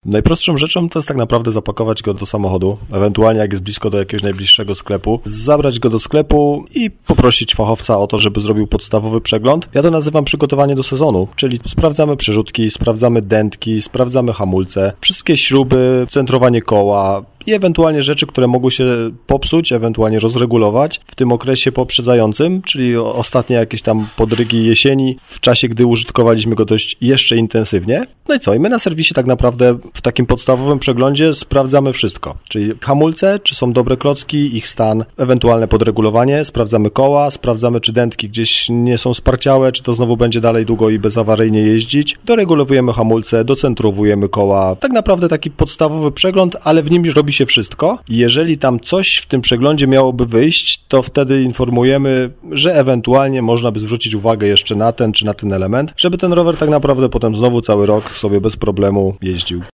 Najprostszą rzeczą to jest tak naprawdę zapakować go do samochodu, ewentualnie jak jest blisko do jakiegoś najbliższego sklepu, zabrać go do sklepu i poprosić fachowca o to, żeby zrobił podstawowy przegląd. Ja to nazywam przygotowanie do sezonu, czyli sprawdzamy przerzutki, sprawdzamy dętki, sprawdzamy hamulce, wszystkie śruby, centrowanie koła i ewentualnie rzeczy, które mogły się popsuć, ewentualnie rozregulować w tym okresie poprzedzającym, czyli ostatnie jakieś tam podrygi jesieni, w czasie, gdy użytkowaliśmy go dość jeszcze intensywnie. No i co? I my na serwisie tak naprawdę w takim podstawowym przeglądzie sprawdzamy wszystko, czyli hamulce, czy są dobre klocki, ich stan, ewentualne podregulowanie, sprawdzamy koła, sprawdzamy, czy dętki gdzieś nie są sparciałe, czy to znowu będzie dalej długo i bezawaryjnie jeździć, doregulowujemy hamulce, docentrowujemy koła. Tak naprawdę taki podstawowy przegląd, ale w nim robi się wszystko. Jeżeli tam coś w tym przeglądzie miałoby wyjść, to wtedy informujemy, że ewentualnie można by zwrócić uwagę jeszcze na ten czy na ten element, żeby ten rower tak naprawdę potem znowu cały rok sobie bez problemu jeździł.